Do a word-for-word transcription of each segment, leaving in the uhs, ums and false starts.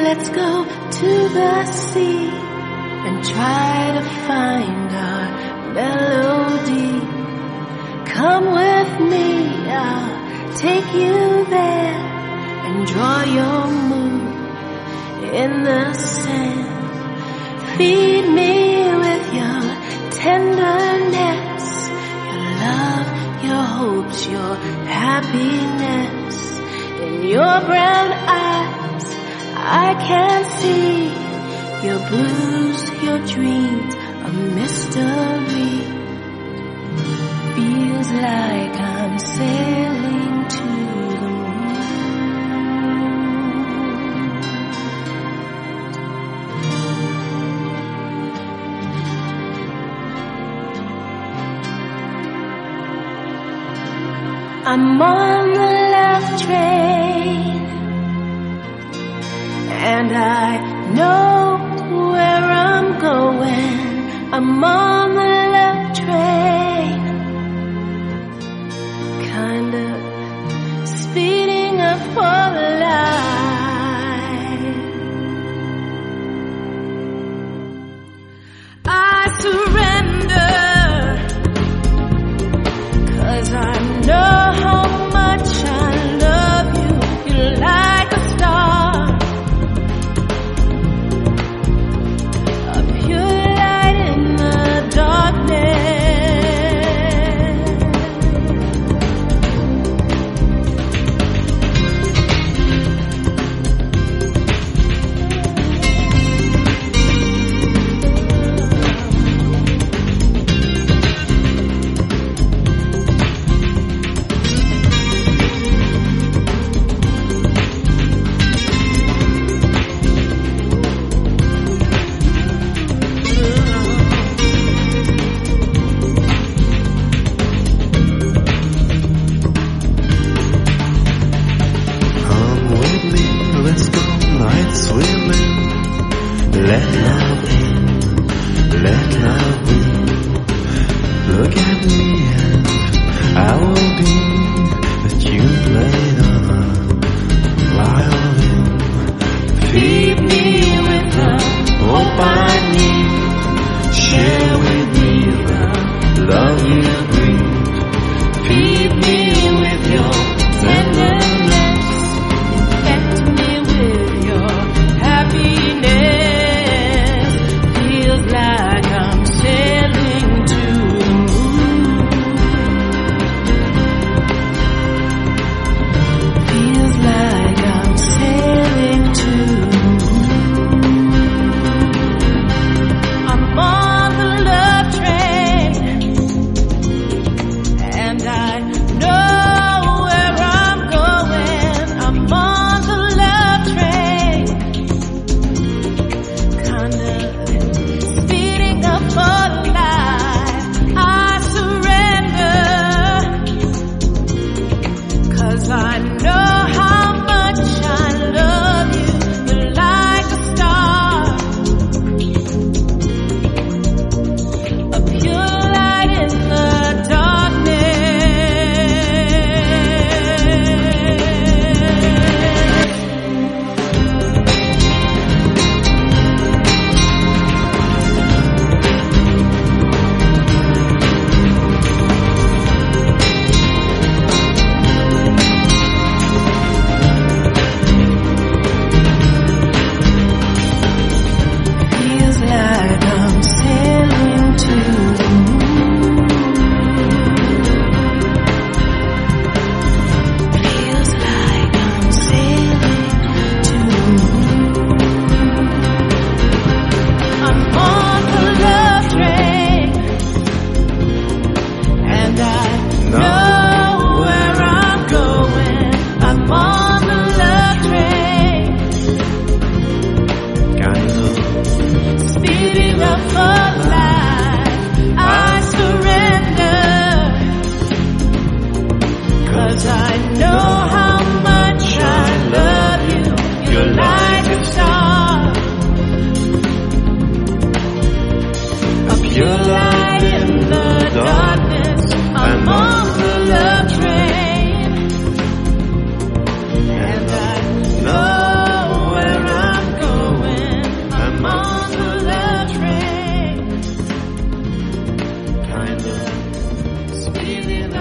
let's go to the sea and try to find our melody. Come with me, I'll take you there and draw your moon in the sand. Feed me with your tenderness, your love, your hopes, your happiness. In your brown eyes I can see your blues, your dreams, a mystery. Feels like I'm sailing to the moon. I'm on the left train, and I know where I'm going. I'm on the left train, kinda speeding up for life. I surrender, 'cause I know how much I love you. You're like a star, a pure light in the darkness. Let love in, let love in. Look at me and I will be the tune played on a violin. Feed me with the hope I need. Share with me the love you bring. Feed me with your tenderness. Infect me with your happiness. Like I'm sailing to the moon.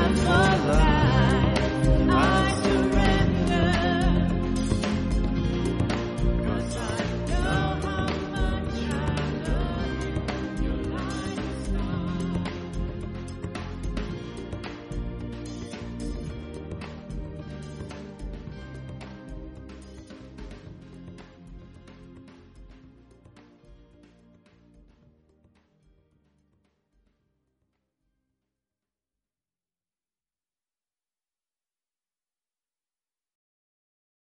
of hope.